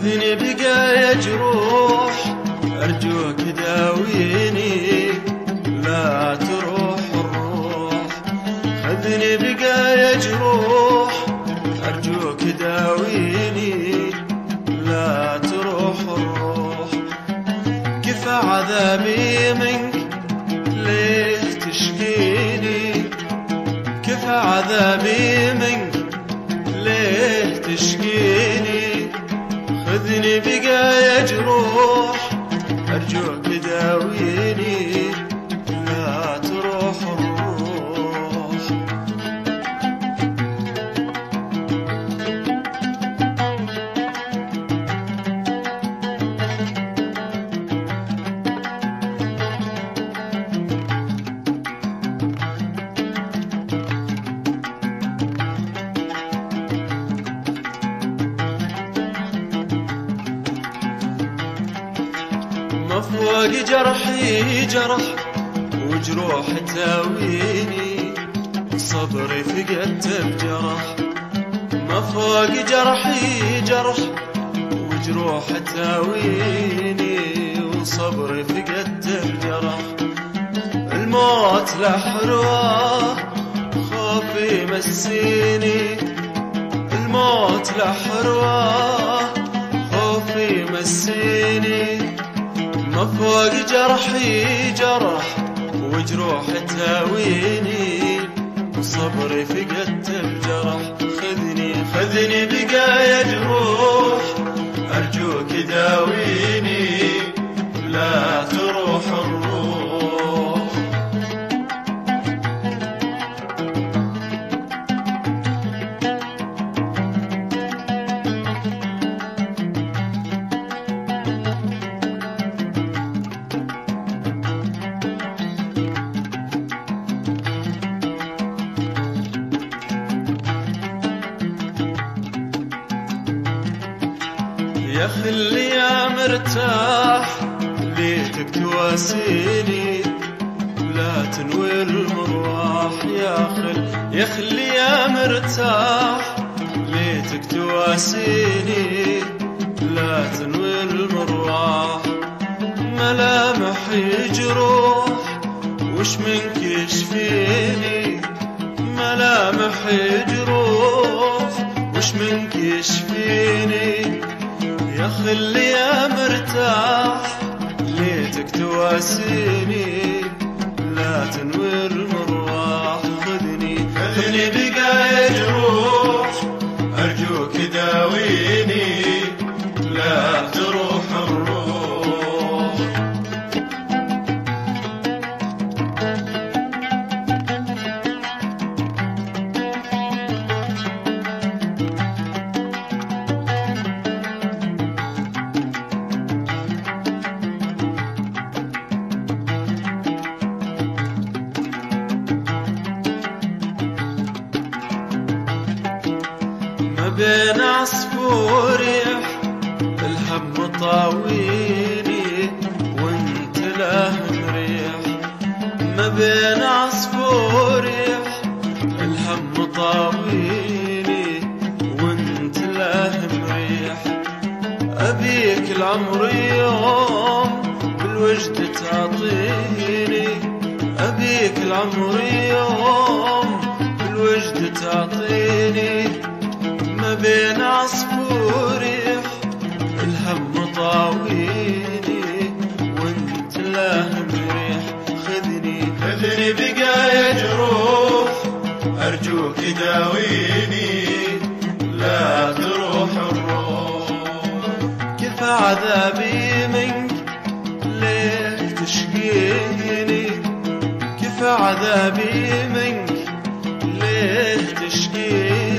خذني بقى يجروح أرجوك داويني لا تروح الروح. خذني بقى يجروح أرجوك داويني لا تروح الروح. كفى عذابي منك ليه تشقيني، كفى عذابي منك ليه تشقيني. خذني بقى يجروح أرجوك داويني لا تروح الروح. فوق جرحي جرح وجروح تاويني، صبري فقدت بجرح. ما فوق جرحي جرح وجروح تاويني، وصبري فقدت بجرح. الموت لحروه خوفي مسيني، الموت لحروه خوفي مسيني. ما فوق جرحي جرح وجروح تاويني، وصبري فقدت بجرح. خذني بقى يجروح أرجوك داويني لا تروح الروح. يا خلي يا مرتاح ليتك تواسيني لا تنوي المرواح. يا خلي يا مرتاح ليتك تواسيني لا تنوي المرواح. ملامحي جروح وش منك يشفيني، ملامحي جروح وش منك يشفيني. يا خلي يا مرتاح ليتك تواسيني لا تنوي المرواح. خذني بقى يجروح أرجوك داويني لا تروح الروح. ما بين عصفور الهم طاويني وانت لاهم ريح. ما بين عصفور الهم طاويني وانت لاهم ريح. أبيك العمر يوم بالوجد تعطيني، أبيك العمر يوم بالوجد تعطيني. ما بين عصفور الهم طاويني وانت لاهم ريح. خذني بقى يجروح أرجوك داويني لا تروح الروح. كفى عذابي منك ليه تشقيني، كفى عذابي منك ليه تشقيني.